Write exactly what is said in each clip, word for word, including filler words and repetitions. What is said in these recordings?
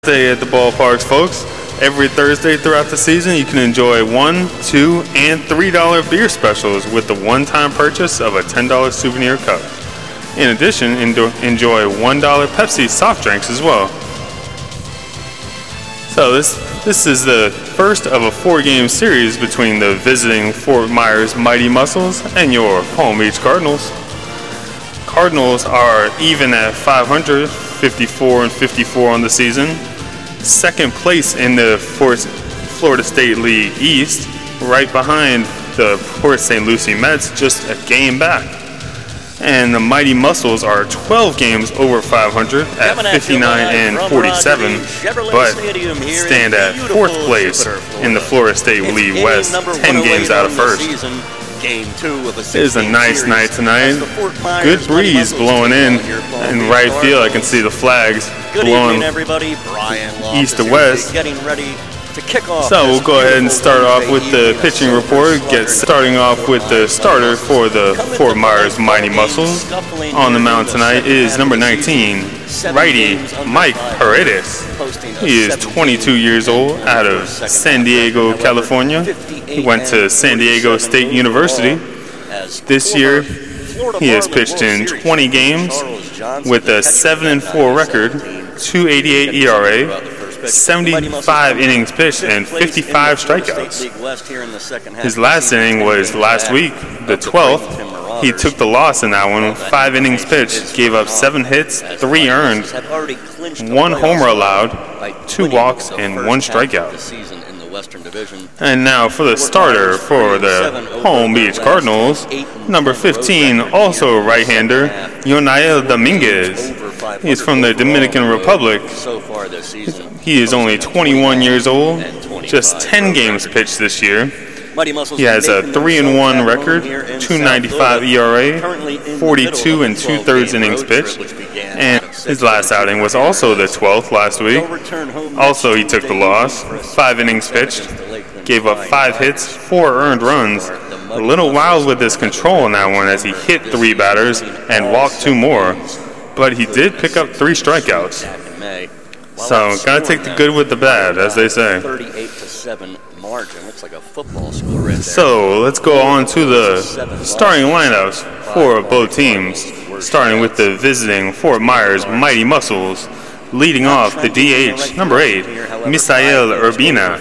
Stay at the ballparks, folks. Every Thursday throughout the season, you can enjoy one, two, and three dollar beer specials with the one-time purchase of a ten dollar souvenir cup. In addition, enjoy one dollar Pepsi soft drinks as well. So this this is the first of a four-game series between the visiting Fort Myers Mighty Muscles and your Palm Beach Cardinals. Cardinals are even at five hundred, fifty-four and fifty-four on the season. Second place in the Florida State League East, right behind the Port Saint Lucie Mets, just a game back. And the Mighty Muscles are twelve games over five hundred at fifty-nine and forty-seven, but stand at fourth place in the Florida State League West, ten games out of first. Game two of the it is a nice night tonight. Good breeze blowing in in right field. I can see the flags blowing east to west. So we'll go ahead and start off with the pitching report. Get starting off with the starter for the Fort Myers Mighty Muscles. On the mound tonight is number nineteen, righty Mike Paredes. He is twenty-two years old, out of San Diego, California. He went to San Diego State University. This year, he has pitched in twenty games with a seven and four record, two eighty-eight E R A, seventy-five innings pitched, and fifty-five strikeouts. His last inning was last week, the twelfth. He took the loss in that one. Five innings pitched, gave up seven hits, three earned, one homer allowed, two walks, and one strikeout. And now for the starter for the Palm Beach Cardinals, number fifteen, also a right-hander, Yonael Dominguez. He is from the Dominican Republic. He is only twenty-one years old, just ten games pitched this year. He has a three and one record, two ninety-five E R A, forty-two and two-thirds innings pitched, and his last outing was also the twelfth last week. Also, he took the loss, five innings pitched, gave up five hits, four earned runs. A little wild with his control in that one as he hit three batters and walked two more, but he did pick up three strikeouts. So, gotta take the good with the bad, as they say. Margin. Looks like a football score right there. So let's go on to the starting lineups for both teams, starting with the visiting Fort Myers Mighty Muscles. Leading off the D H, number eight, Misael Urbina.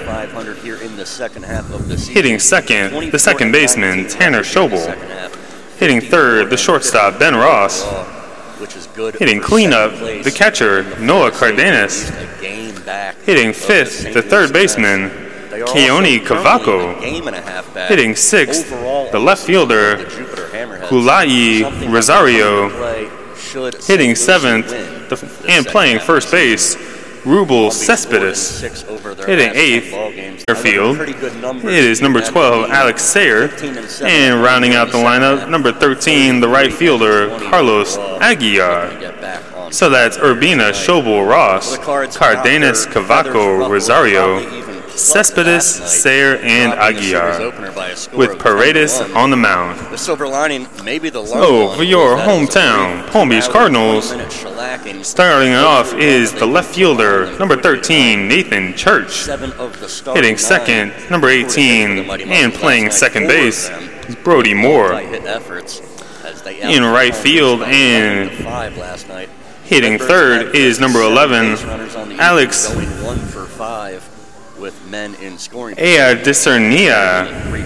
Hitting second, the second baseman, Tanner Schobel. Hitting third, the shortstop, Ben Ross. Hitting cleanup, the catcher, Noah Cardenas. Hitting fifth, the third baseman, Keone Cavaco. Hitting sixth, the left fielder, Kulai Rosario. Hitting seventh, the, and playing first base, Rubel Cespedes. Hitting eighth, field, it is number twelve, Alex Sayer. And rounding out the lineup, number thirteen, the right fielder, Carlos Aguiar. So that's Urbina, Schobel, Ross, Cardenas, Cavaco, Rosario, Cespedes, Sayer, and Aguiar, with Paredes on the mound. So, for your hometown, Palm Beach Cardinals, starting off is the left fielder, number thirteen, Nathan Church. Hitting second, number eighteen, and playing second base, is Brody Moore. In right field and hitting third is number eleven, Alex with men in scoring. Ea Discernia.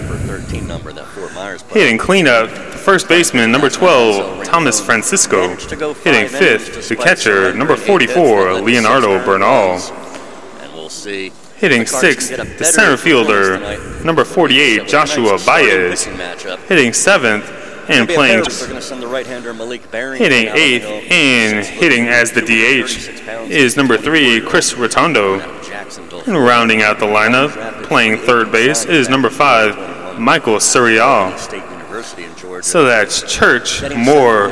Hitting cleanup, the first baseman, number twelve, Thomas Francisco. Hitting fifth, the catcher, number forty-four, Leonardo Bernal. Hitting sixth, the center fielder, number forty-eight, Joshua Baez. Hitting seventh, and playing hitting eighth and hitting as the D H is number three, Chris Rotundo. And rounding out the lineup, playing third base, is number five, Michael Surial. So that's Church, Moore,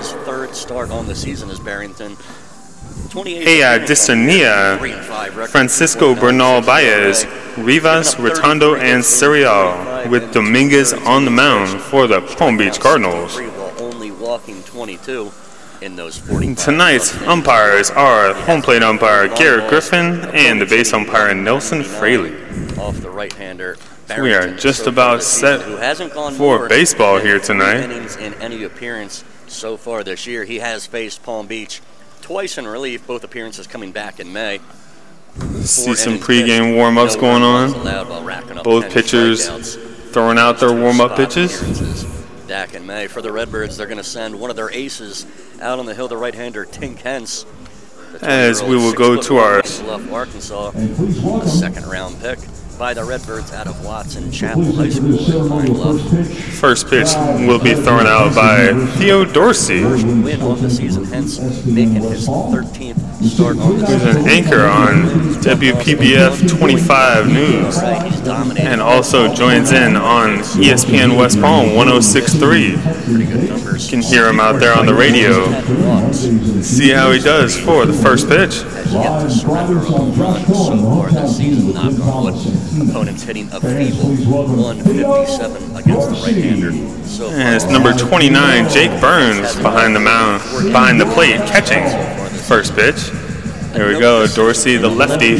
Ea Discernia, Francisco Bernal Baez, Rivas, Rotundo, and Surial, with Dominguez on the mound for the Palm Beach Cardinals. in those forty. Tonight's umpires are home plate umpire Garrett Griffin and the base umpire Nelson Fraley. Off the right-hander. We are just about set for baseball here tonight. Innings in any appearance so far this year. He has faced Palm Beach twice in relief, both appearances coming back in May. See some pregame warm-ups going on. Both pitchers throwing out their warm-up pitches. Back in May for the Redbirds, they're going to send one of their aces out on the hill, the right-hander Tink Hens. As we will go to our Arkansas, the second-round pick by the Redbirds out of Watson Chapel High School in Pine Bluff. First pitch will be thrown out by Theo Dorsey. Win on the season, hence making his thirteenth start on the season. He's an anchor on W P B F twenty-five News, and also joins in on E S P N West Palm one oh six point three. You can hear him out there on the radio. See how he does for the first pitch. Opponents hitting a feeble one fifty-seven against the right-hander. So and it's number twenty-nine, Jake Burns, behind the mound, behind the plate, catching first pitch. There we go, Dorsey, the lefty.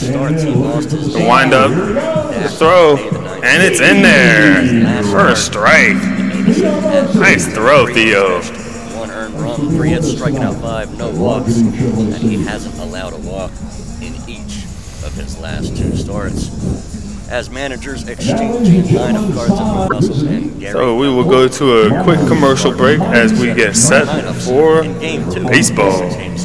The wind-up, the throw, and it's in there. First strike. Nice throw, Theo. One earned run, three hits, striking out five, no walks, and he hasn't allowed a walk in each of his last two starts. As managers exchange lineup cards of Muscles and Gary. So we will go to a quick commercial break as we get set for baseball.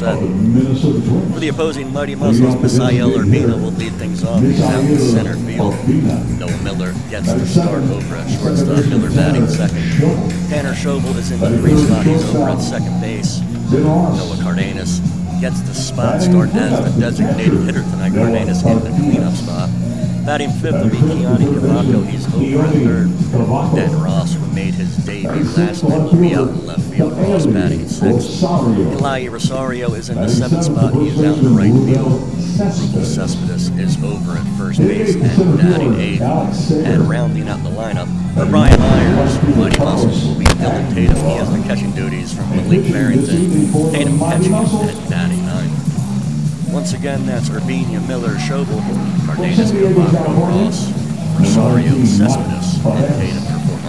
For the opposing Mighty Muscles, Misael Urbina will lead things off. He's out in center field. Noah Miller gets the start over at shortstop. Miller batting second. Tanner Schobel is in the three slot. He's over at second base. Noah Cardenas gets the spot start as the designated hitter tonight. Cardenas in the cleanup spot. Batting fifth will be Keani Cavaco. He's over at third. Dan Ross, who made his debut last night, will be out in left field. Ross batting sixth. Eli Rosario is in the seventh spot. He is out in right field. Ruben Cespedes is over at first base and batting eighth. And rounding out the lineup, for Brian Myers, Mighty Muscles will be Dylan Tatum. He has the catching duties from Malik Barrington. Tatum catching and batting ninth. Once again, that's Urbina, Miller, Schobel, Cardenas, Cavaco, Ross, Rosario, Cespedes, and Tatum for Fort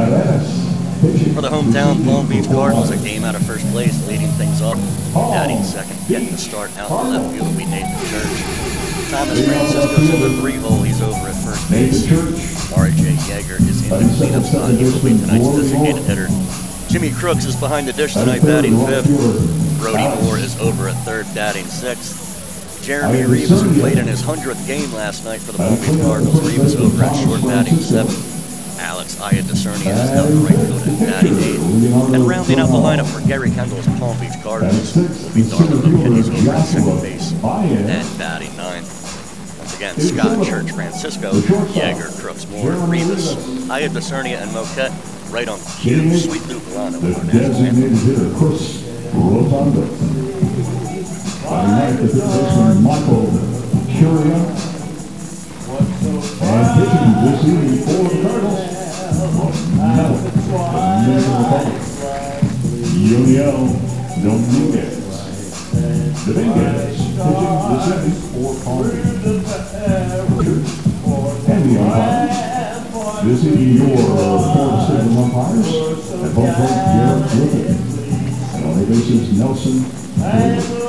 Myers. For the hometown Long Beach Cardinals, a game out of first place, leading things off. Batting second, getting the start out in left field will be Nathan Church. Thomas Francisco's in the three-hole. He's over at first base. R J Yeager is in the cleanup spot. He will be tonight's designated hitter. Jimmy Crooks is behind the dish tonight, batting fifth. Brody Moore is over at third, batting sixth. Jeremy Rivas, who played in his hundredth game last night for the Palm Beach Cardinals, Rivas over at short, batting seventh. Alex Iadesarnia is out in right field and batting eighth. And rounding out the lineup for Gary Kendall's Palm Beach Cardinals will be Darwin McKinney. He's over at second base and batting ninth. Once again, Scott, Church, Francisco, Yeager, Crooks, Moore, Rivas, Iadesarnia, and Moquette right on cue. Sweet Lou Milano with our national anthem. Friday night, the fifth baseman Michael Curia. And pitching this evening for the Cardinals, Mel, Dominican Republic, Yuniel Dominguez. Dominguez pitching this evening for Palm Beach. And the umpires, this evening your four decision umpires at home plate, Garrett Griffin. And on the bases, Nelson Taylor.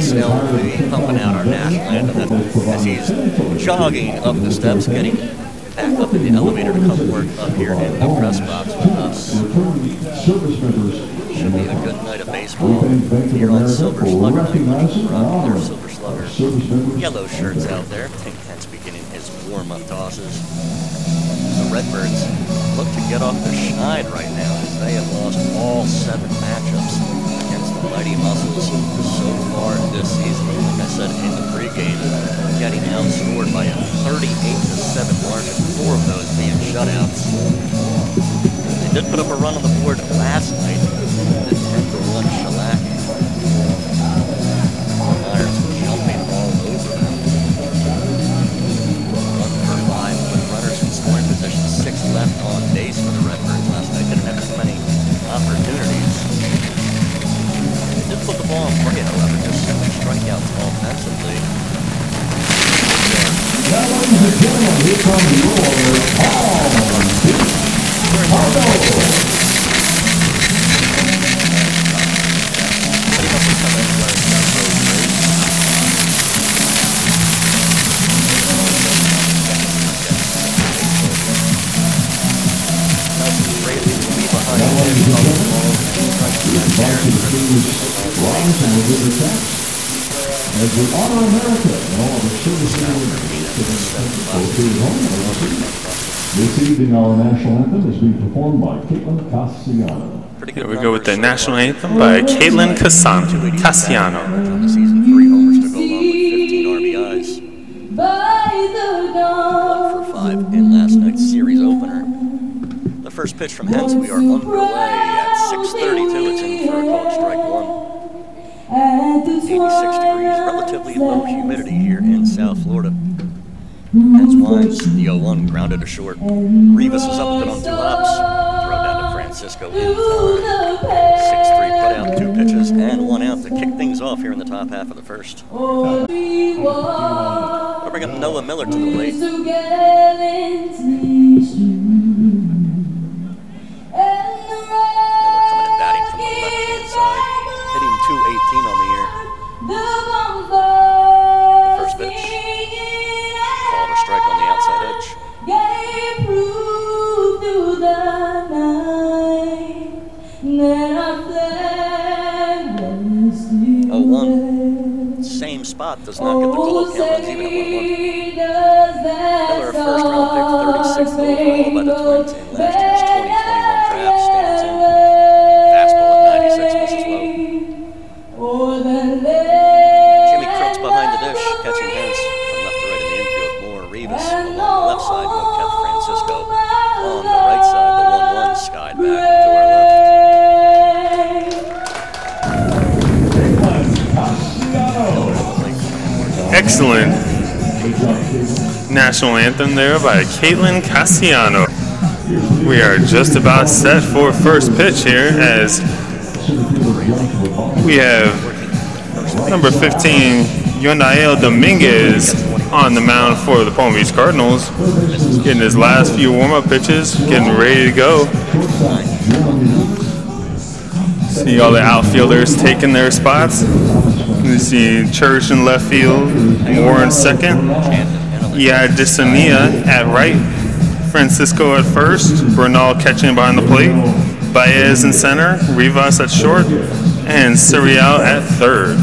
Snell will be pumping out our national anthem as he's jogging up the steps, getting back up in the elevator to come work up here in the press box with us. Should be a good night of baseball here on Silver Slugger night. Rocking their Silver Slugger yellow shirts out there. Pink Hens beginning his warm-up tosses. The Redbirds look to get off their schneid right now as they have lost all seven matchups against the Mighty Muscles so far this season. Like I said in the pregame, getting outscored by a thirty-eight to seven margin, four of those being shutouts. They did put up a run on the board last night, the ten to one shellacking. Myers jumping all over them. One for five with runners in scoring position, six left on base for the Redbirds last night. Didn't have too many opportunities. They did put the ball in play, however, just seven strikeouts offensively. Now, ladies and gentlemen, here comes your Paul. As we honor America and all of the servicemen this evening, our national anthem is being performed by Caitlin Cassiano. Here we go with the national anthem by Caitlin Cassiano. On the season, three homers to go along with fifteen R B Is. One for five in last night's series opener. The first pitch from Hens, we are underway at six thirty-two. It's in for a called strike one. eighty-six degrees, relatively low humidity here in South Florida. Hens winds, the oh one grounded to short. Rivas is up with it on two hops. Throw down to Francisco in time. six three put out, two pitches and one out to kick things off here in the top half of the first. We'll bring up Noah Miller to the plate. Miller coming in batting from the left-hand side. Hitting two eighteen on the year. The first pitch. Called a strike on the outside edge. oh one. Same spot. Does not get the call. Count runs even at one one. Miller, a first round pick, thirty-sixth overall by the Twins in last year's twenty twenty-one draft, stands in. Fastball at ninety-six, misses low. Jimmy Crooks behind the dish, catching Hens from left to right in the infield. Moore, Rivas along the left side, Moquette Francisco on the right side. The one one skied back to our left. Excellent national anthem there by Caitlin Cassiano. We are just about set for first pitch here as we have number fifteen, Yonael Dominguez on the mound for the Palm Beach Cardinals, getting his last few warm-up pitches, getting ready to go. See all the outfielders taking their spots. You see Church in left field, Moore in second, Ia Disania at right, Francisco at first, Bernal catching behind the plate, Baez in center, Rivas at short, and Serial at third.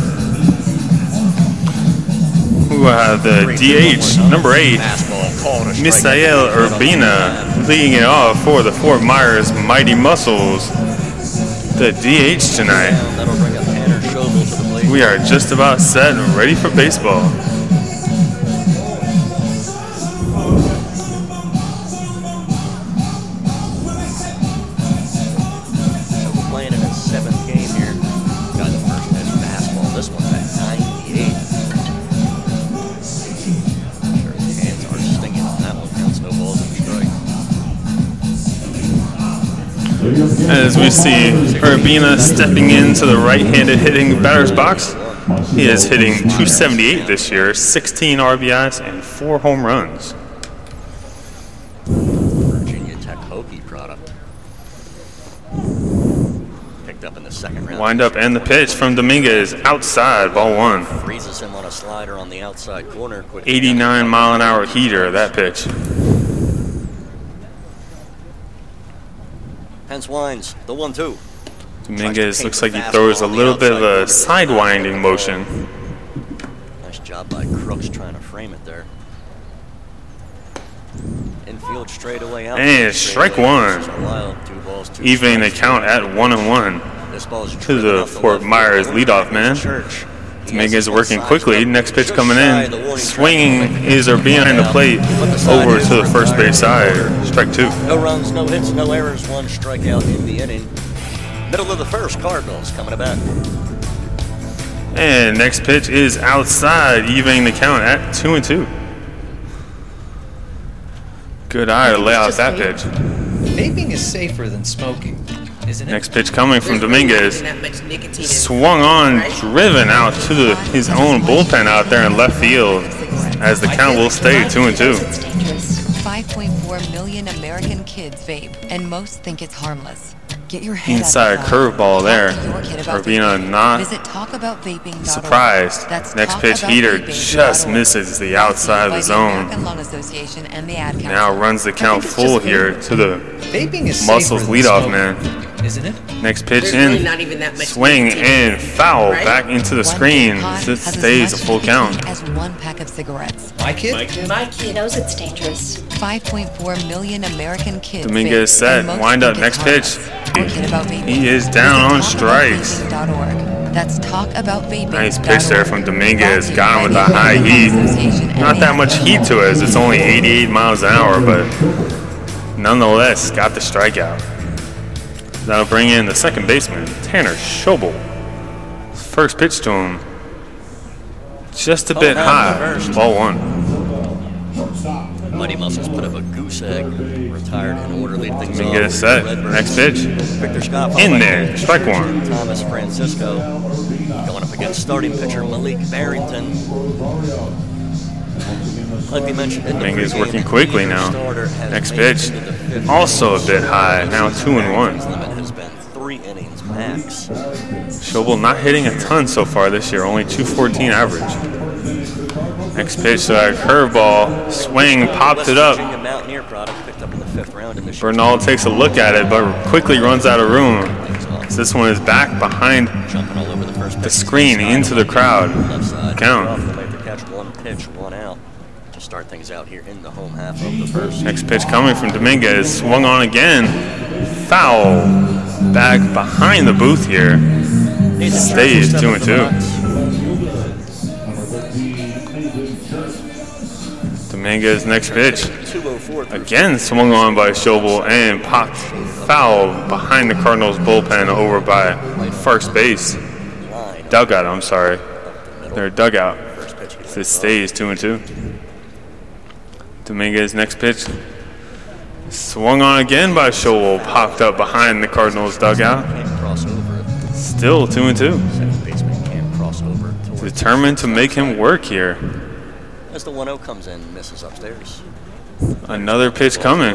We will have the D H, number eight, Misael Urbina, leading it off for the Fort Myers Mighty Muscles. The D H tonight. We are just about set and ready for baseball. As we see Urbina stepping into the right-handed hitting batter's box. He is hitting two seventy-eight this year, sixteen R B Is and four home runs. Virginia Tech Hokie product. Picked picked up in the second round. Wind up and the pitch from Dominguez outside, ball one. Freezes him on a slider on the outside corner. eighty-nine mile an hour heater, that pitch. Hence winds, the one two. Dominguez looks like he throws a little bit of a sidewinding motion. Nice job by Crooks trying to frame it there. Infield straight away out. And strike one. Evening the count at one and one. To the Fort Myers leadoff man. Dominguez working quickly. Next pitch coming in. Swinging is behind the plate over to the first base side. Strike two. No runs, no hits, no errors. One strikeout in the inning. Middle of the first, Cardinals coming back. And next pitch is outside, evening the count at two and two. Good eye to lay out that pitch. Vaping is safer than smoking, isn't it? Next pitch coming from Dominguez. Swung on, driven out to the, his own bullpen out there in left field, as the count will stay two and two. five point four million American kids vape, and most think it's harmless. Get your head inside curveball there. Urbina not surprised. Next pitch heater just misses the outside of the zone. Now runs the count full here to the Muscles leadoff man. Isn't it? Next pitch in, swing and foul back into the screen. This stays a full count. As one pack of cigarettes. My kid? My kid, My kid knows it's dangerous. five point four million American kids. Dominguez set, wind up, next pitch. He is down on strikes. That's talk about vaping. Nice pitch there from Dominguez. Got him with a high heat. Not that much heat to it, as it's only eighty-eight miles an hour, but nonetheless, got the strikeout. That'll bring in the second baseman, Tanner Schobel. First pitch to him, just a bit high, ball one. Mighty Muscles put up a goose egg, retired in order, lead things off. Get it set, next pitch, in there, strike one. Thomas Francisco going up against starting pitcher Malik Barrington. Like we mentioned, Dominguez working quickly now. Next pitch, also a bit high, now two and one. Limit has been three innings max. Schobel not hitting a ton so far this year, only two fourteen average. Next pitch, so a curveball, swing, popped it up. Bernal takes a look at it, but quickly runs out of room. So this one is back behind the screen into the crowd. Count. Start things out here in the home half of the first. Next pitch coming from Dominguez, swung on again, foul, back behind the booth here. Stays two and two. Dominguez next pitch, again swung on by Schobel and popped foul behind the Cardinals bullpen over by first base. Dugout, I'm sorry. Their dugout. This stays two and two. Dominguez next pitch, swung on again by Schobel, popped up behind the Cardinals dugout. Still two and two. Determined to make him work here. As the one oh comes in, misses upstairs. Another pitch coming.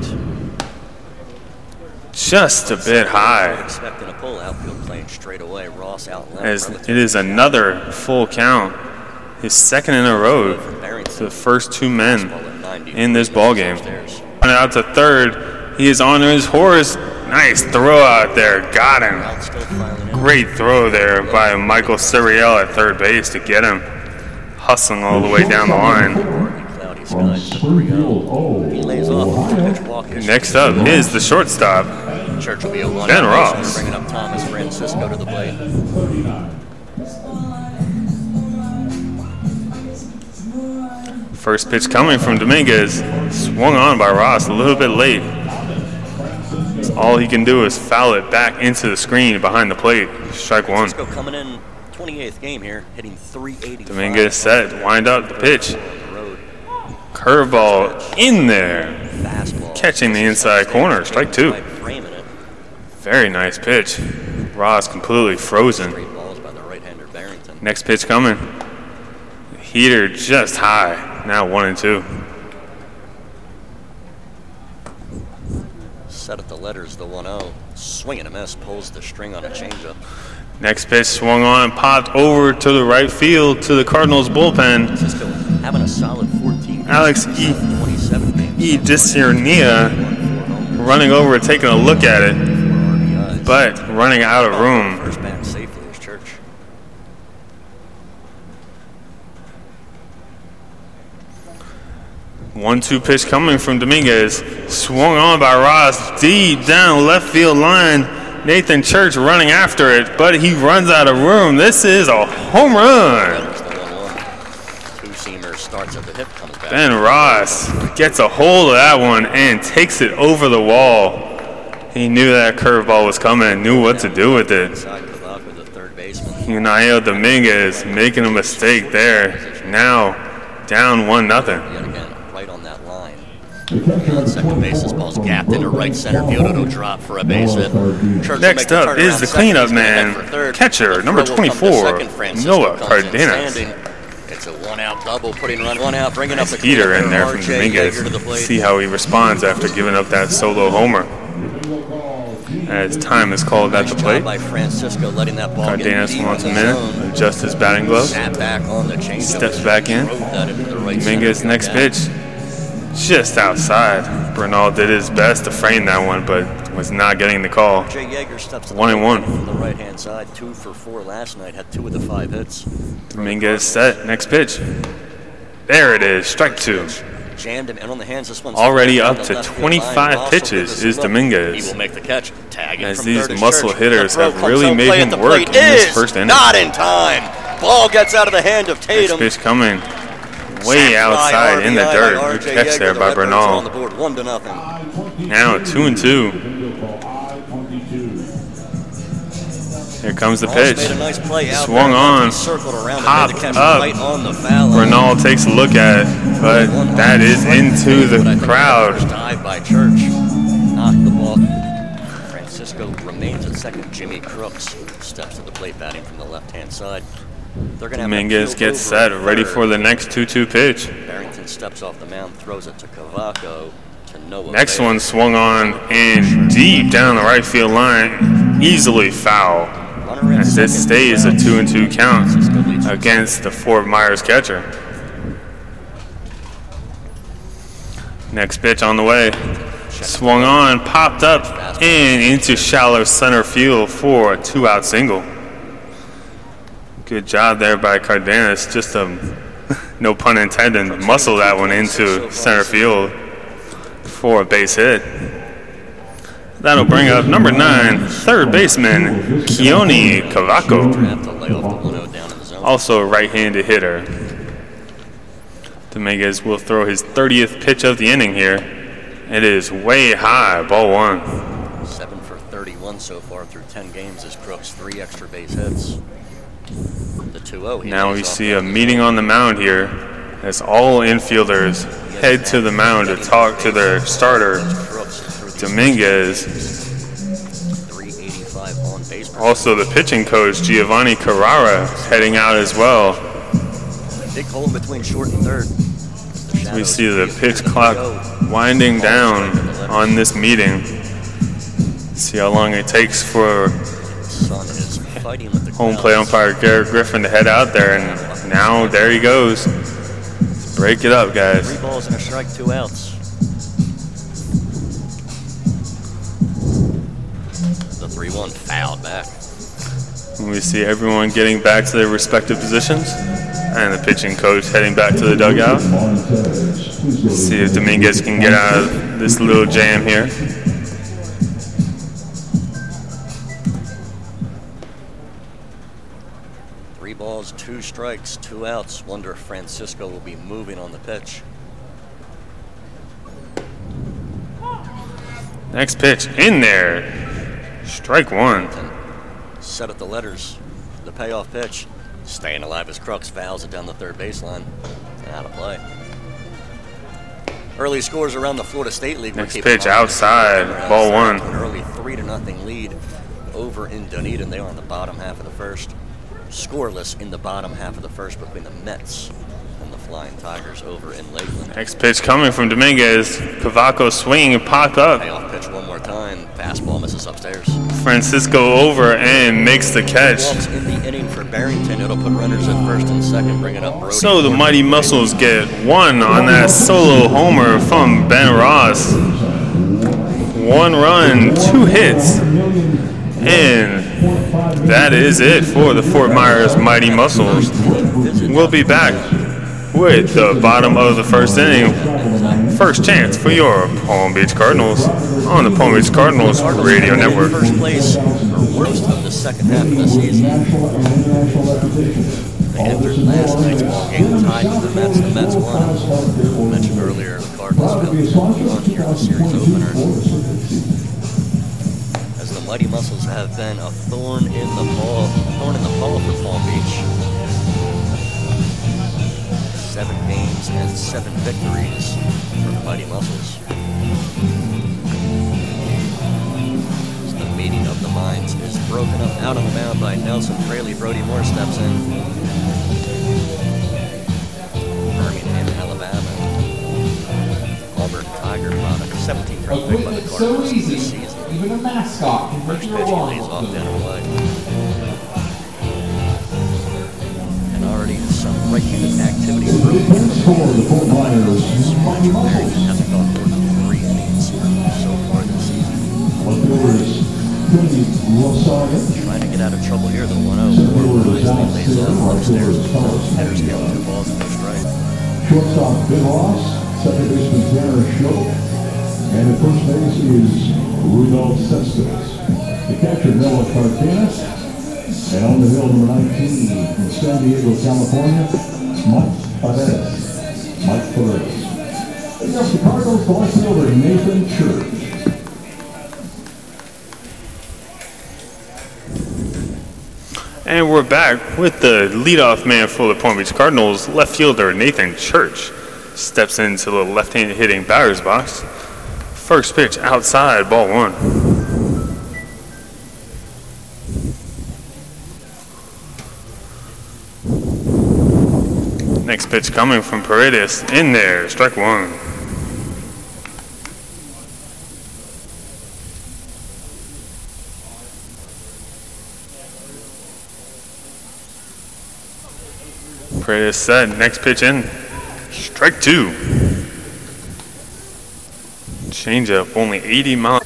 Just a bit high. Expecting a pull, outfield playing straight away. Ross out left. As it is another full count. His second in a row to the first two men in this ball game. Out to third, he is on his horse. Nice throw out there, got him. Great throw there by Michael Siriel at third base to get him, hustling all the way down the line. Next up is the shortstop, Ben Ross. Bringing up Thomas Francisco to the plate. First pitch coming from Dominguez, swung on by Ross a little bit late. All he can do is foul it back into the screen behind the plate. Strike one. Coming in twenty-eighth game here, hitting three eighty. Dominguez set, wind up the pitch. Curveball in there. Catching the inside corner, strike two. Very nice pitch. Ross completely frozen. Next pitch coming. Heater just high. Now one and two. Set at the letters, the one oh. Swing and a miss, pulls the string on a changeup. Next pitch swung on, popped over to the right field to the Cardinals bullpen. Cisco having a solid fourteen. Alex E. E. Discernia running over, taking a look at it, but running out of room. First back safely is Church. one two pitch coming from Dominguez. Swung on by Ross, deep down left field line. Nathan Church running after it, but he runs out of room. This is a home run. Two-seamer starts at the hip, comes back. Ben Ross gets a hold of that one and takes it over the wall. He knew that curveball was coming and knew what to do with it. Uniel Dominguez making a mistake there. Now down one nothing. Right on that line. On second base, this ball's gapped into right center field. It'll drop for a base hit. Next up is the cleanup man, catcher number twenty-four, Noah Cardenas. It's a one-out double, putting run one out, bringing up the heater in there from Dominguez. See how he responds after giving up that solo homer. As time is called at the plate, Cardenas wants a minute, adjusts his batting glove, steps back in. Dominguez next pitch, just outside. Bernal did his best to frame that one, but was not getting the call. One and one. From the right-hand side, two for four last night, had two of the five hits. Dominguez set, next pitch. There it is, strike two. Jammed him, and on the hands, this one's already up to twenty-five pitches is Dominguez. He will make the catch. Tag as these muscle hitters have really made him work in this first inning. Not in time. Ball gets out of the hand of Tatum. Next pitch coming way outside in the dirt. Good catch there by Bernal. Now two and two. Here comes the pitch. Swung on, popped up. Bernal takes a look at it, but that is into the crowd. Dive by Church. Knocked the ball. Francisco remains at second. Jimmy Crooks steps to the plate, batting from the left-hand side. Dominguez gets set, ready for the next two two pitch. Barrington steps off the mound, throws it to Cavaco. To Noah. Next one swung on and deep down the right field line, easily foul. As it stays a two and two count against the Fort Myers catcher. Next pitch on the way. Swung on, popped up, and into shallow center field for a two-out single. Good job there by Cardenas. Just a, no pun intended, muscle that one into center field for a base hit. That'll bring up number nine, third baseman, Keone Cavaco. Also a right-handed hitter. Dominguez will throw his thirtieth pitch of the inning here. It is way high, ball one. Seven for thirty-one so far through ten games as Crooks, three extra base hits. The two oh. Now we see a meeting on the mound here as all infielders head to the mound to talk to their starter. Dominguez. Also the pitching coach, Giovanni Carrara, heading out as well. Big hole between short and third. We see the pitch clock winding down on this meeting. See how long it takes for home plate umpire Garrett Griffin to head out there, and now there he goes. Let's break it up, guys. Three balls and a strike, two outs. three one fouled back. We see everyone getting back to their respective positions, and the pitching coach heading back to the dugout. See if Dominguez can get out of this little jam here. Three balls, two strikes, two outs. Wonder if Francisco will be moving on the pitch. Next pitch in there. Strike one. Set up the letters. The payoff pitch. Staying alive as Crooks fouls it down the third baseline. Out of play. Early scores around the Florida State League. Next pitch outside. Ball one. An early three to nothing lead over in Dunedin. They are in the bottom half of the first. Scoreless in the bottom half of the first between the Mets and the Flying Tigers over in Lakeland. Next pitch coming from Dominguez. Cavaco swinging and popped up. Payoff pitch one more time. Fastball misses upstairs. Francisco over and makes the catch. Walks in the inning for Barrington. It'll put runners at first and second, bring it up Brody. So the Mighty Muscles get one on that solo homer from Ben Ross. One run, two hits, and that is it for the Fort Myers Mighty Muscles. We'll be back with the bottom of the first inning. First chance for your Palm Beach Cardinals on the Palm Beach Cardinals Radio Network. First place for worst of the second half of the season. They entered last night's ball game tied with the Mets. The Mets won. I mentioned earlier the Cardinals have won here in the series opener. As the Mighty Muscles have been a thorn in the ball, thorn in the ball for Palm Beach. Seven games and seven victories for the Mighty Muscles. As the meeting of the minds is broken up out on the mound by Nelson Fraley. Brody Moore steps in. Birmingham, Alabama. Auburn Tiger product. seventeenth round pick by the Cardinals this season. Even a mascot can First make pitch your lays off down and wide. And already some right-handed activity broken in the ball. Hasn't gone more than three innings so far this season. Trying to get out of trouble here, the one oh. Four wisely lays off upstairs. Hitters count two balls and no strike. Shortstop Ben Ross, second baseman Tanner Schultz, and at first base is Rudolph Cespedes. The catcher Noah Cardenas, and on the hill number nineteen from San Diego, California, Mike Paredes. Mike Paredes. Against the Cardinals, the left fielder Nathan Church. And we're back with the leadoff man for the Palm Beach Cardinals, left fielder Nathan Church. Steps into the left-handed hitting batter's box. First pitch outside, ball one. Next pitch coming from Paredes, in there, strike one. Paredes set, next pitch in, strike two. Changeup, only eighty miles.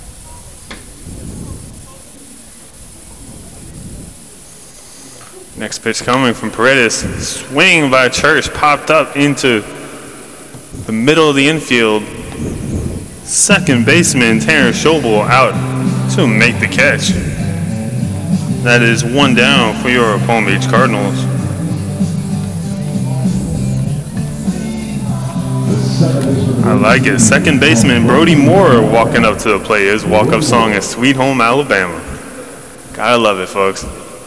Next pitch coming from Paredes. Swing by Church, popped up into the middle of the infield. Second baseman Tanner Schobel out to make the catch. That is one down for your Palm Beach Cardinals. I like it. Second baseman Brody Moore walking up to the plate. His walk-up song is Sweet Home Alabama. Gotta love it, folks.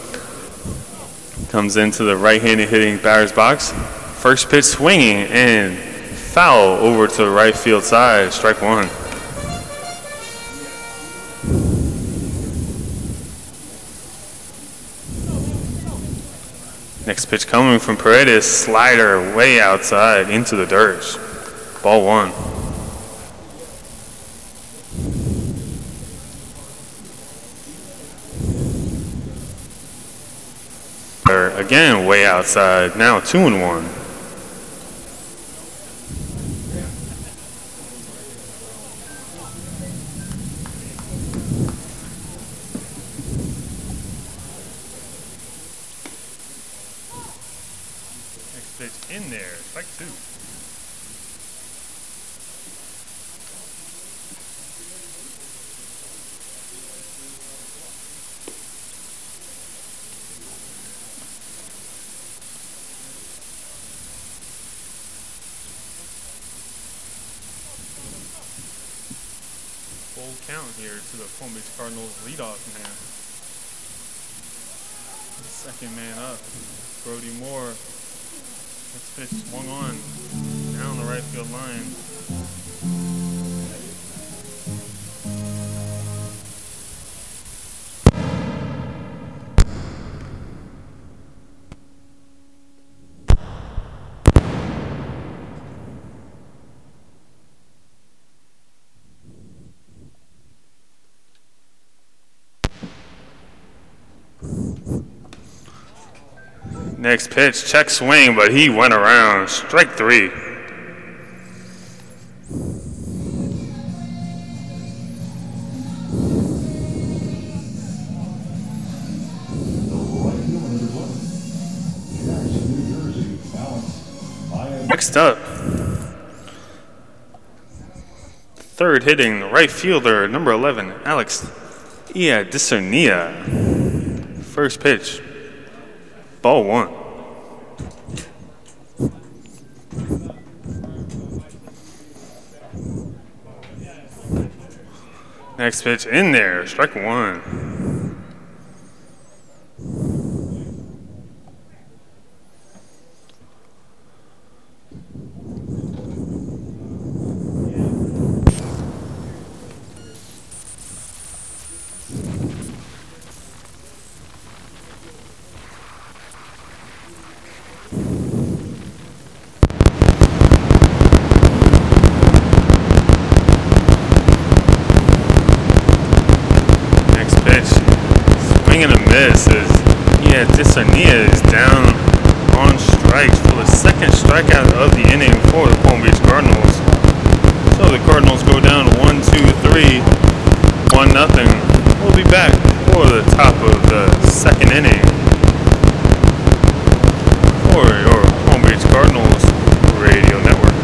Comes into the right-handed hitting batter's box. First pitch swinging and foul over to the right field side. Strike one. Next pitch coming from Paredes. Slider way outside into the dirt. Ball one. Again, way outside. Now two and one. Next pitch in there. Strike two. Full count here to the Palm Beach Cardinals leadoff man. Second man up, Brody Moore. Next pitch swung on down the right field line. Next pitch, check swing, but he went around. Strike three. Next up, third hitting right fielder, number eleven, Alex Iadiscernia. First pitch, ball one. Next pitch in there, strike one. This is, yeah, Iadiscernia is down on strikes for the second strikeout of the inning for the Palm Beach Cardinals. So the Cardinals go down one, two, three, one, nothing. We'll be back for the top of the second inning for your Palm Beach Cardinals radio network.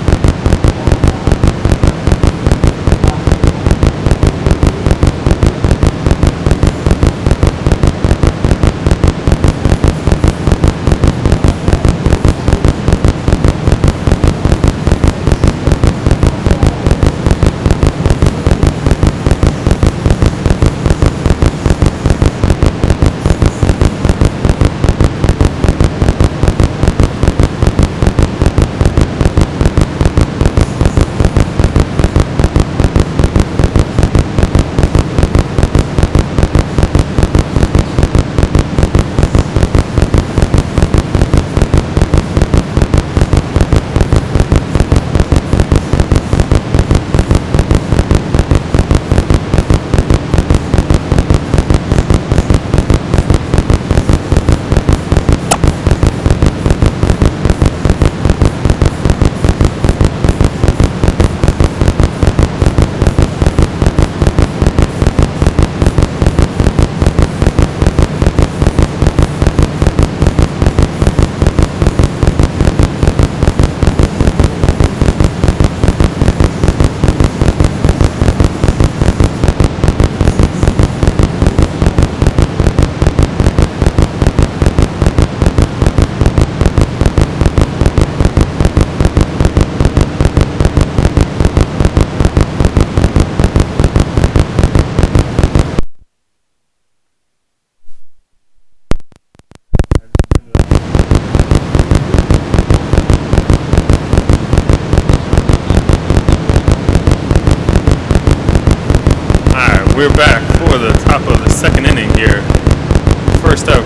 We're back for the top of the second inning here. First up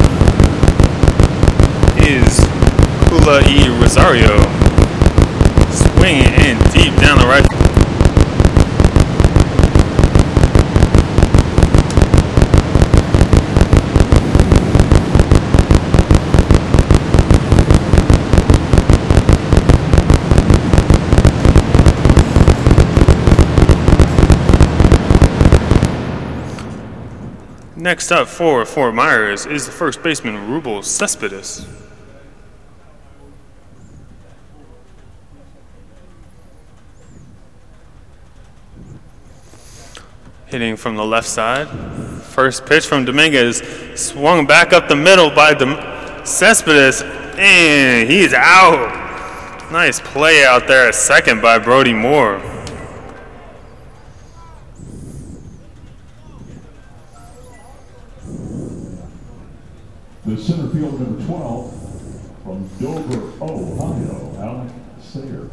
is Kulai Rosario. Swinging in deep down the right. Next up for Fort Myers is the first baseman, Rubel Cespedes. Hitting from the left side. First pitch from Dominguez, swung back up the middle by Dem- Cespedes, and he's out. Nice play out there at second by Brody Moore. The center fielder, number twelve, from Dover, Ohio, Alex Sayre.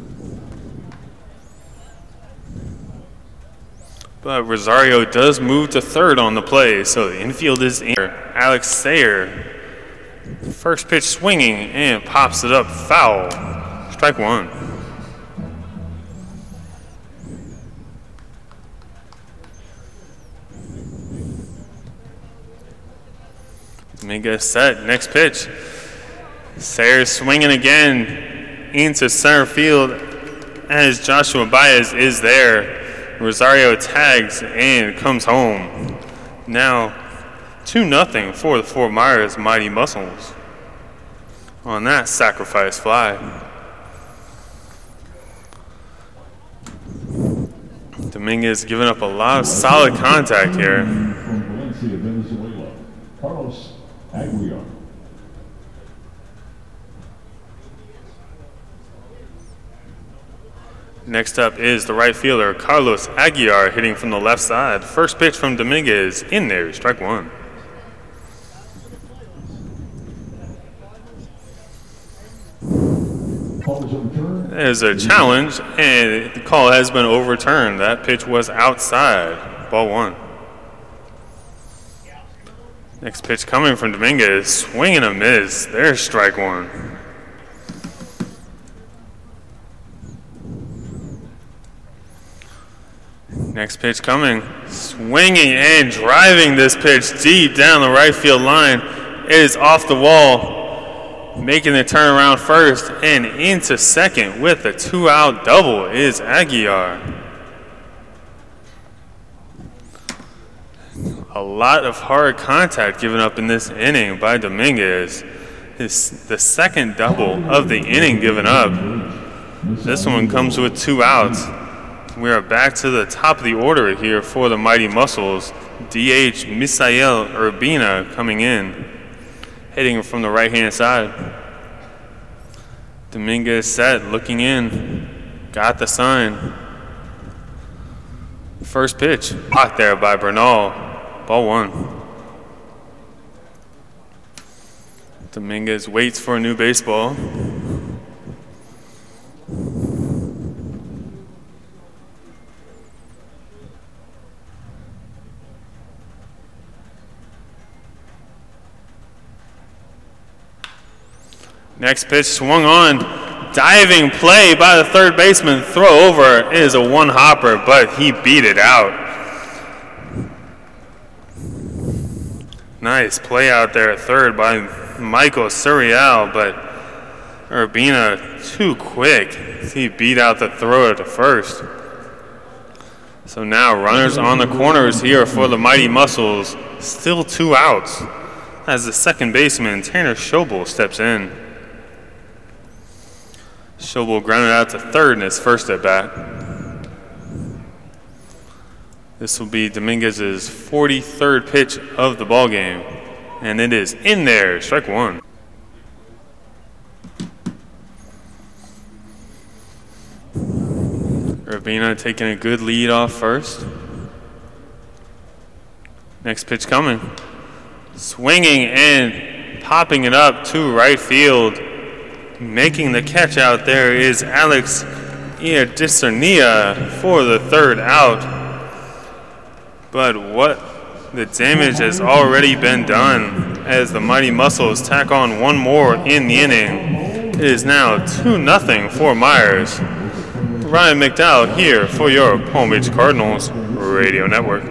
But Rosario does move to third on the play, so the infield is in. Alex Sayre, first pitch swinging and pops it up foul. Strike one. Dominguez set, next pitch. Sayers swinging again into center field as Joshua Baez is there. Rosario tags and comes home. Now two nothing for the Fort Myers Mighty Muscles on that sacrifice fly. Dominguez giving up a lot of solid contact here. From Valencia, Venezuela, Carlos Aguilar. Next up is the right fielder, Carlos Aguilar, hitting from the left side. First pitch from Dominguez, in there, strike one. There's a challenge, and the call has been overturned. That pitch was outside, ball one. Next pitch coming from Dominguez, swing and a miss. There's strike one. Next pitch coming, swinging and driving this pitch deep down the right field line. It is off the wall, making the turnaround first and into second with a two-out double is Aguilar. A lot of hard contact given up in this inning by Dominguez. His, the second double of the inning given up. This one comes with two outs. We are back to the top of the order here for the Mighty Muscles. D H Misael Urbina coming in, hitting from the right-hand side. Dominguez set, looking in, got the sign. First pitch, out there by Bernal, ball one. Dominguez waits for a new baseball. Next pitch swung on, diving play by the third baseman, throw over is a one hopper, but he beat it out. Nice play out there at third by Michael Suriel, but Urbina too quick. He beat out the throw to first. So now runners on the corners here for the Mighty Muscles, still two outs as the second baseman Tanner Schobel steps in. Schobel grounded out to third in his first at bat. This will be Dominguez's forty-third pitch of the ball game, and it is in there, strike one. Urbina taking a good lead off first. Next pitch coming, swinging and popping it up to right field. Making the catch out there is Alex Iadiscernia for the third out. But what the damage has already been done as the Mighty Muscles tack on one more in the inning. It is now two nothing for Myers. Ryan McDowell here for your Palm Beach Cardinals Radio Network.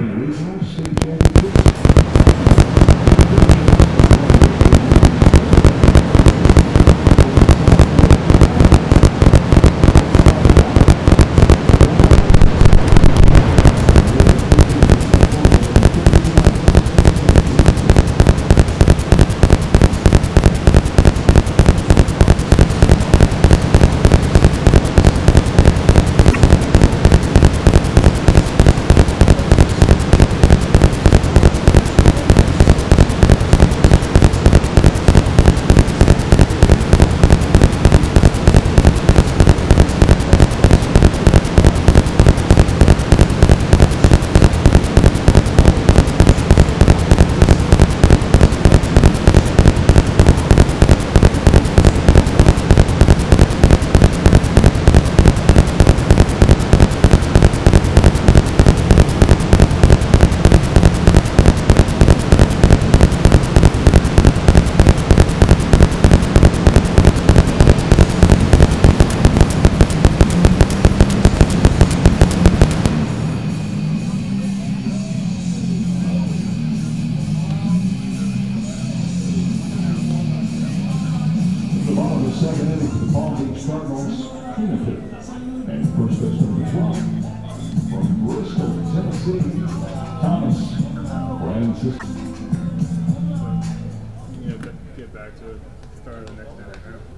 the second inning for the Palm Beach Cardinals, cleanup hitter. And first base number twelve, from Bristol, Tennessee, Thomas Francisco. You have to get back to it. Start of the next inning.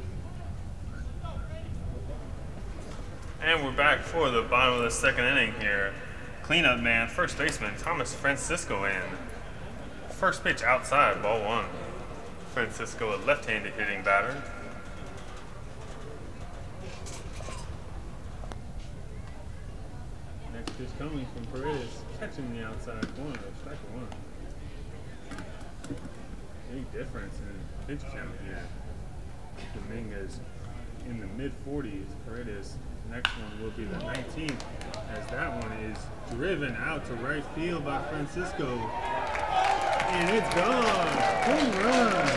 And we're back for the bottom of the second inning here. Cleanup man, first baseman Thomas Francisco in. First pitch outside, ball one. Francisco, a left-handed hitting batter. Next pitch coming from Paredes, catching the outside corner, strike one. Big difference in pitch count here. Dominguez in the mid forties. Paredes, next one will be the nineteenth, as that one is driven out to right field by Francisco. And it's gone. Home run.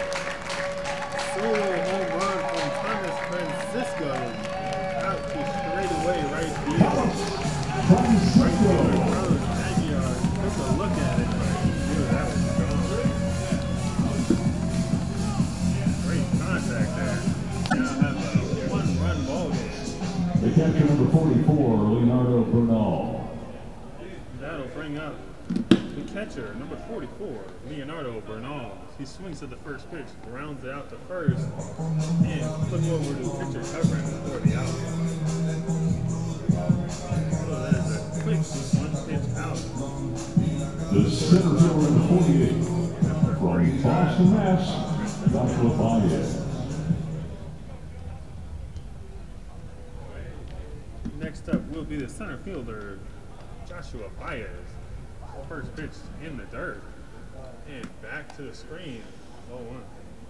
Solo home run from Thomas Francisco. Out to straightaway right field. Right fielder Carlos Aguilar took a look at it, but he knew that was gone. Great contact there. Now have a one-run ball game. The catcher number forty-four, Leonardo Bernal. That'll bring up the catcher, number forty-four, Leonardo Bernal. He swings at the first pitch, grounds it out to first, and flip over to the pitcher covering for the out. So that is a quick one pitch out. The center fielder number forty-eight, from Boston, Mass, Joshua Baez. Next up will be the center fielder, Joshua Baez. First pitch in the dirt. And back to the screen. oh one.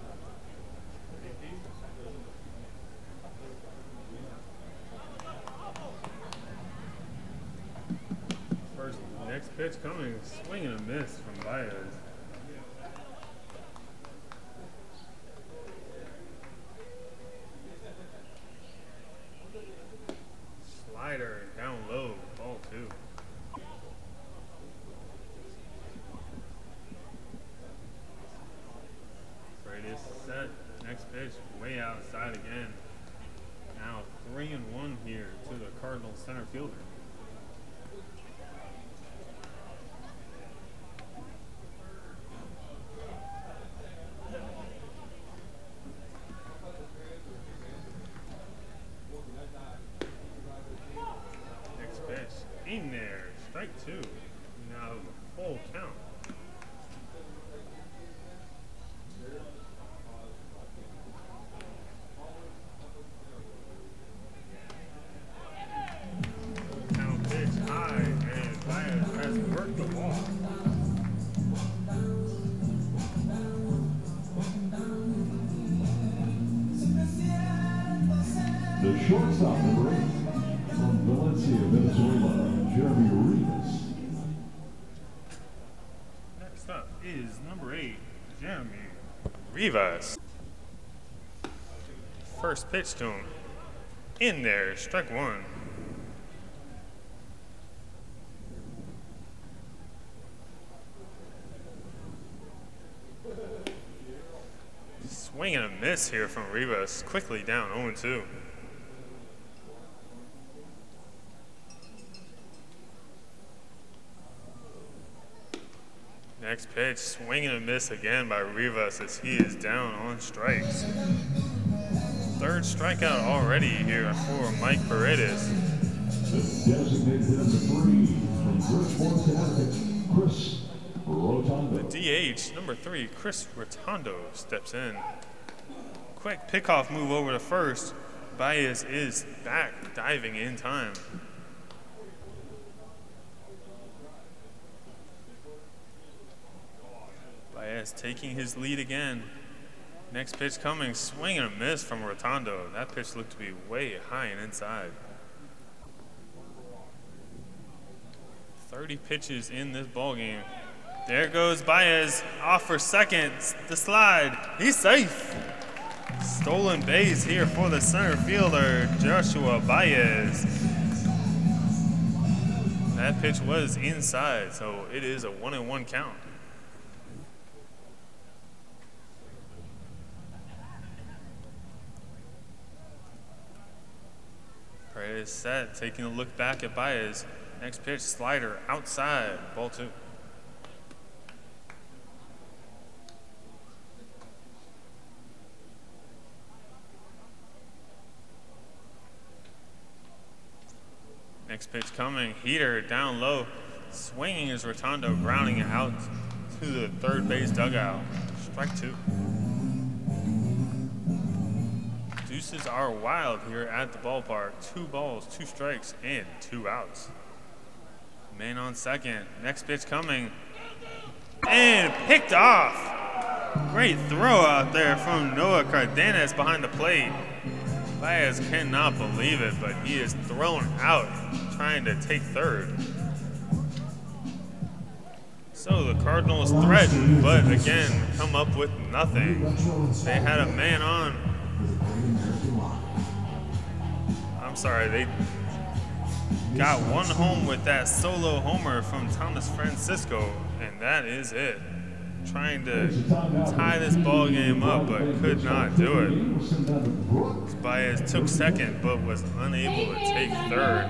First, next pitch coming. Swing and a miss from Baez. Slider down low. Ball two. Is set. Next pitch way outside again. Now three and one here to the Cardinals center fielder. Next pitch in there. Strike two. Now the full count. The shortstop, number eight, from Valencia, Venezuela, Jeremy Rivas. Next up is number eight, Jeremy Rivas. First pitch to him. In there, strike one. Swing and a miss here from Rivas, quickly down oh two. Next pitch, swing and a miss again by Rivas as he is down on strikes. Third strikeout already here for Mike Paredes. The designated hitter number three from Bridgeport, Connecticut, Chris Rotondo. The D H, number three, Chris Rotondo, steps in. Quick pickoff move over to first. Baez is back, diving in time. Baez taking his lead again. Next pitch coming, swing and a miss from Rotondo. That pitch looked to be way high and inside. thirty pitches in this ballgame. There goes Baez, off for second, the slide, he's safe. Stolen base here for the center fielder, Joshua Baez. That pitch was inside, so it is a one and one count. is set, taking a look back at Baez. Next pitch, slider, outside, ball two. Next pitch coming, heater down low, swinging is Rotundo, grounding it out to the third base dugout. Strike two. Deuces are wild here at the ballpark. Two balls, two strikes, and two outs. Man on second. Next pitch coming. And picked off. Great throw out there from Noah Cardenas behind the plate. Baez cannot believe it, but he is thrown out trying to take third. So the Cardinals threatened, but again, come up with nothing. They had a man on. I'm sorry, they got one home with that solo homer from Thomas Francisco, and that is it. Trying to tie this ball game up, but could not do it. Baez took second, but was unable to take third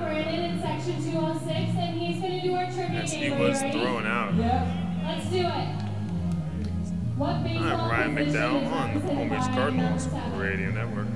as he was thrown out. Let's do it. I'm Ryan McDowell on the Palm Beach Cardinals Radio Network.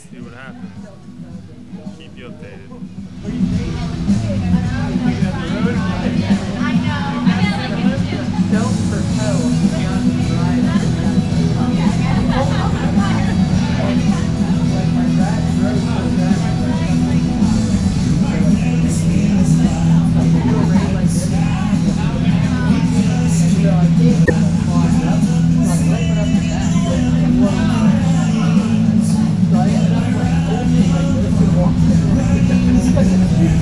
See what happens. Keep you updated. Thank you.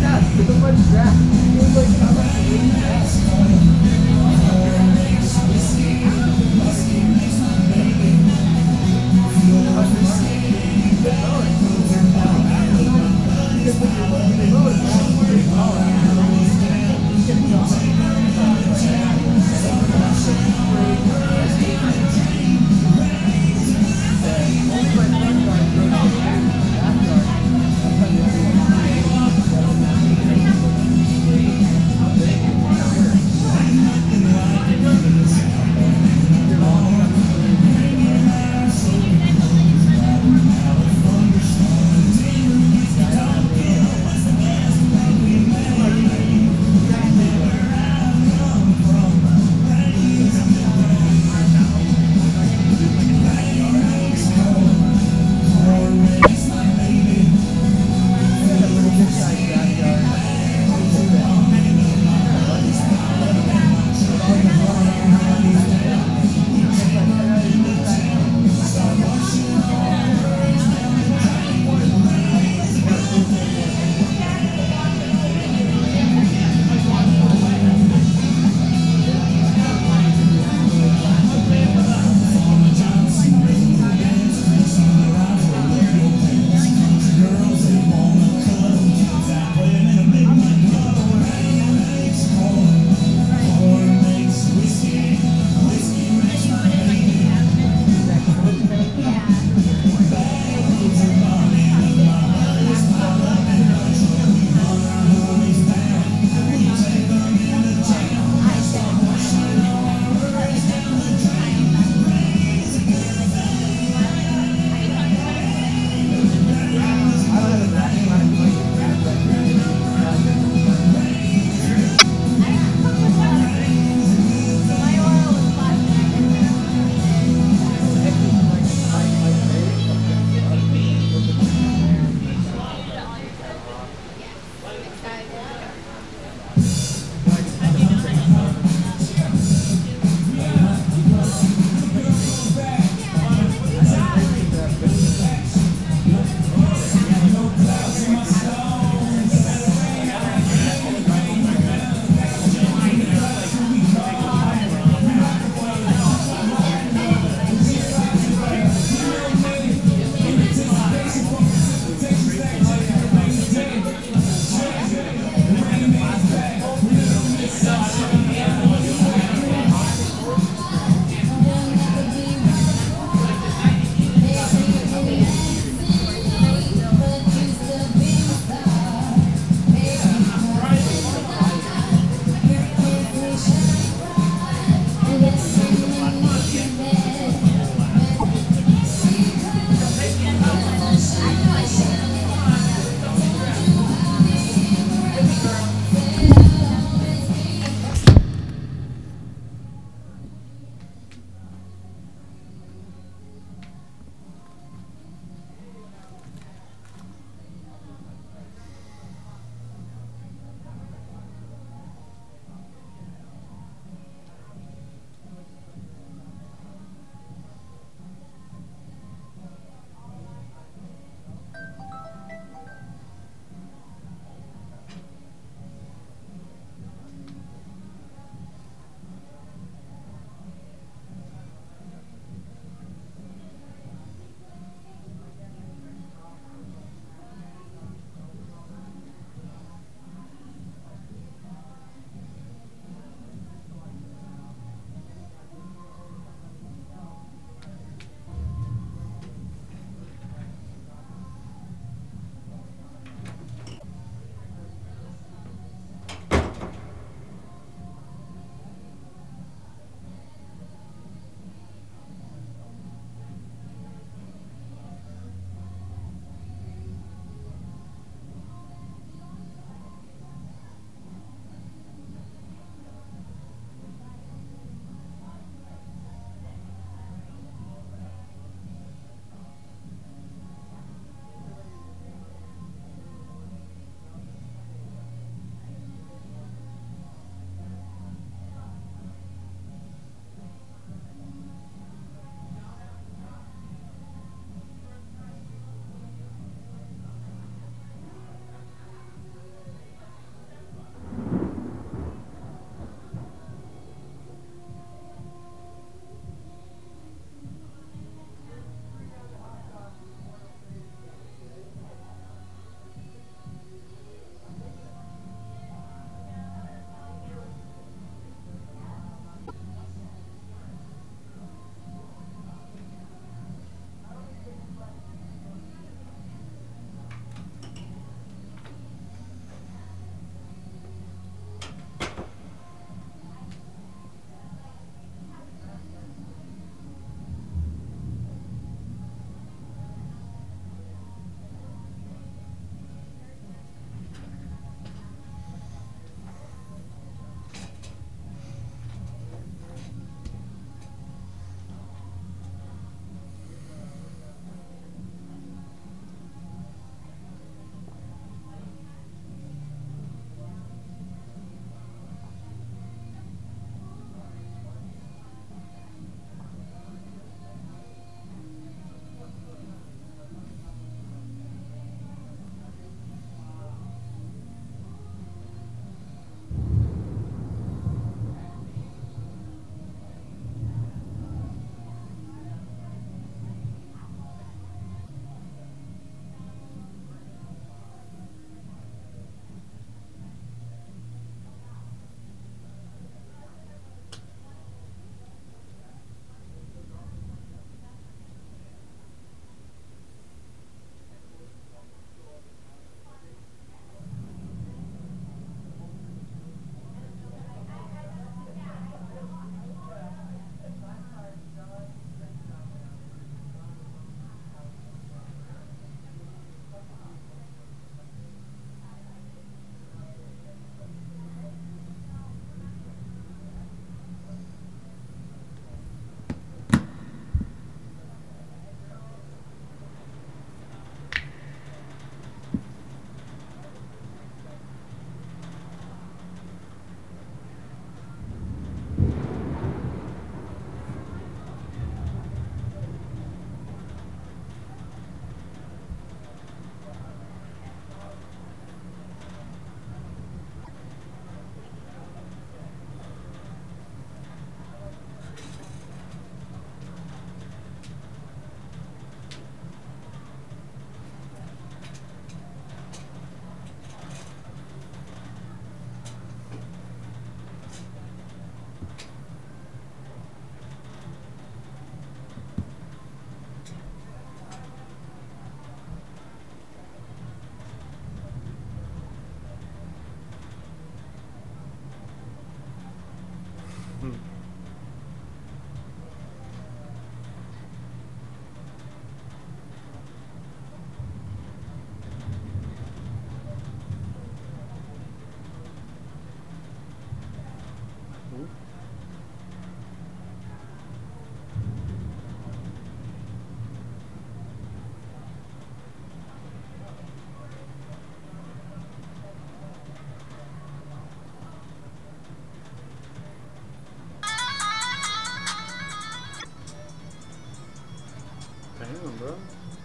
on, bro.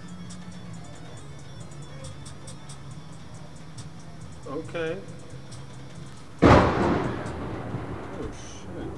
Okay. Oh, shit.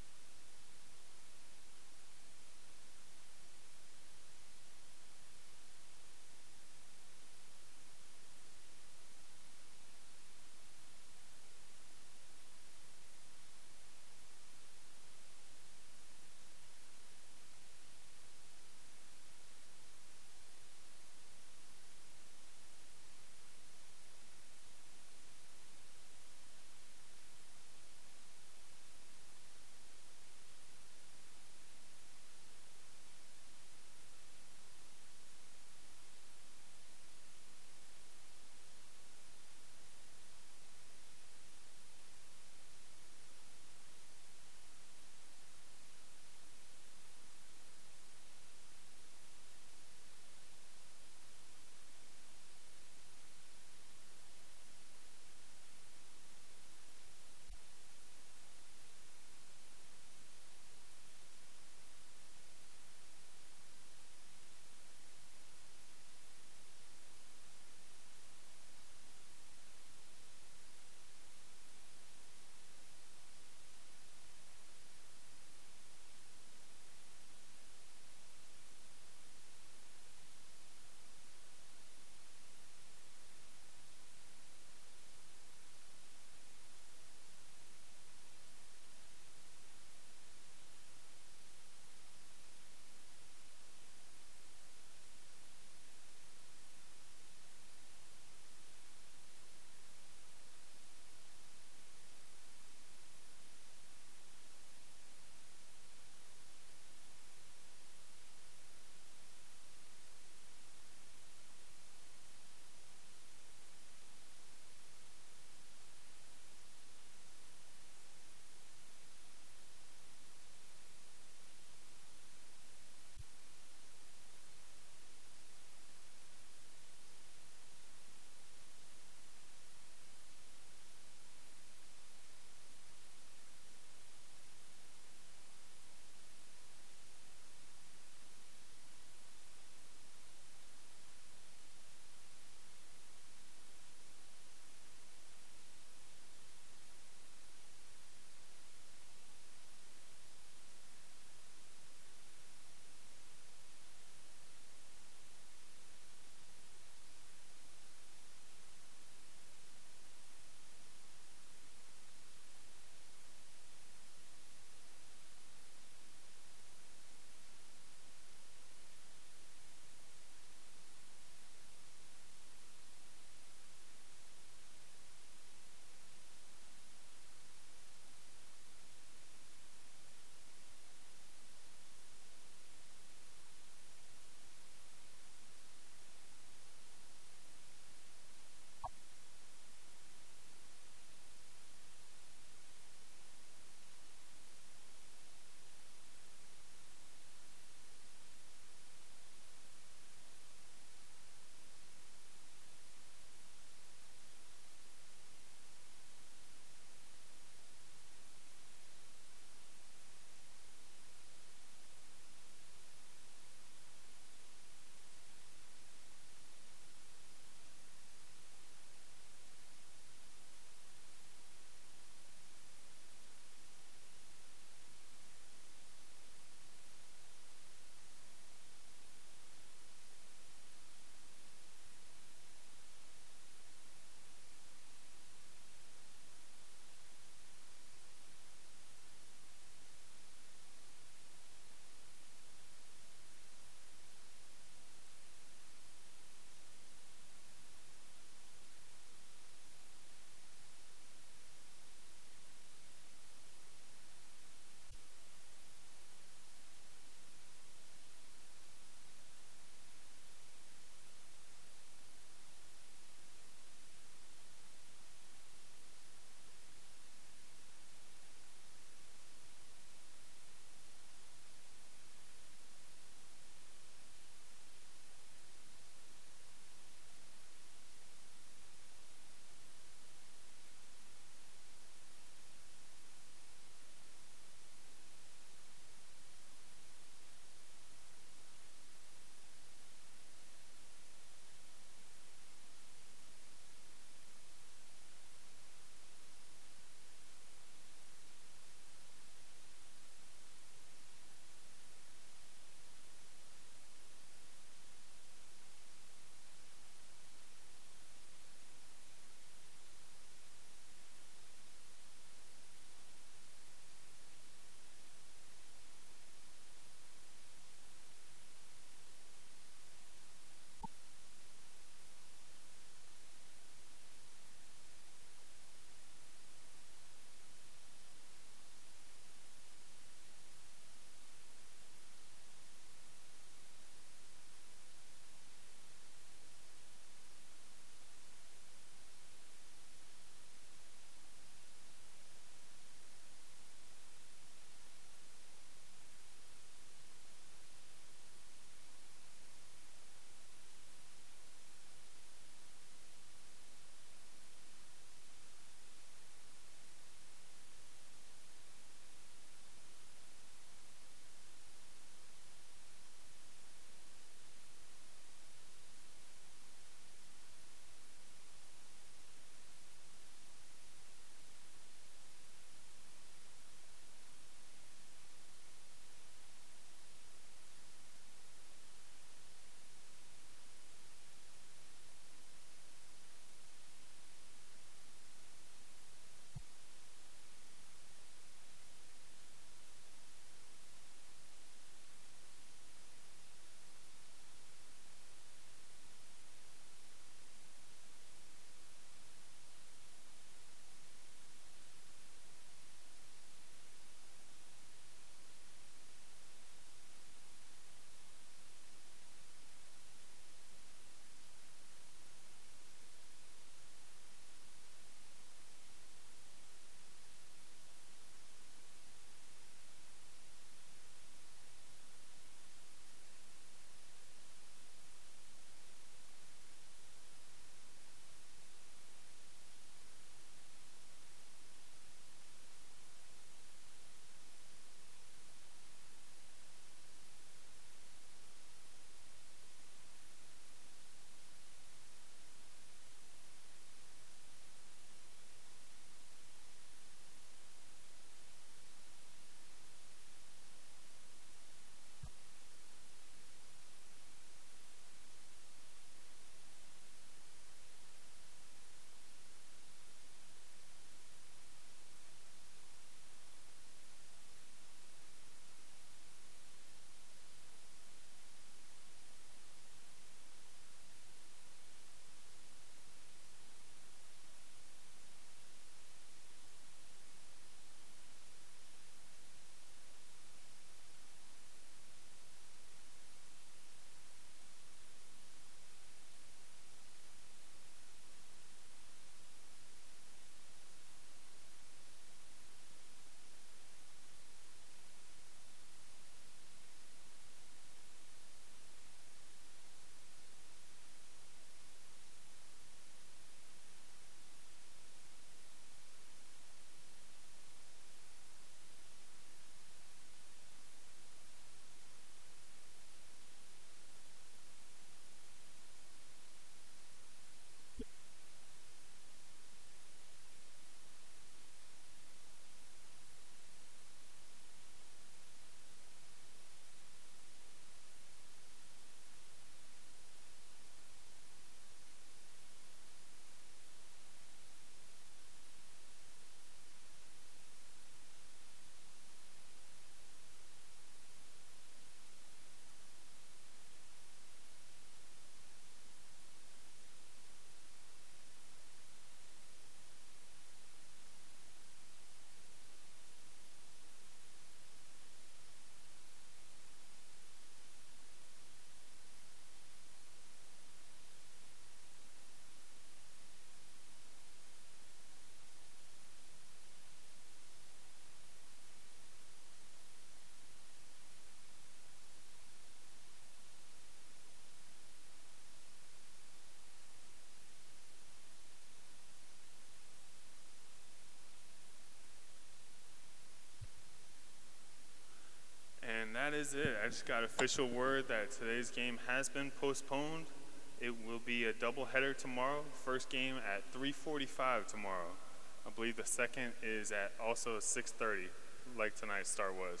is it. I just got official word that today's game has been postponed. It will be a doubleheader tomorrow. First game at three forty-five tomorrow. I believe the second is at also six thirty, like tonight's start was.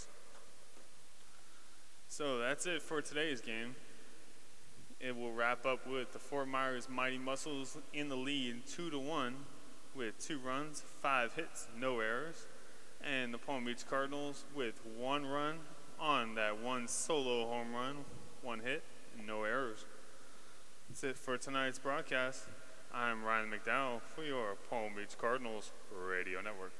So that's it for today's game. It will wrap up with the Fort Myers Mighty Muscles in the lead two to one with two runs, five hits, no errors. And the Palm Beach Cardinals with one run on that one solo home run, one hit, no errors. That's it for tonight's broadcast. I'm Ryan McDowell for your Palm Beach Cardinals Radio Network.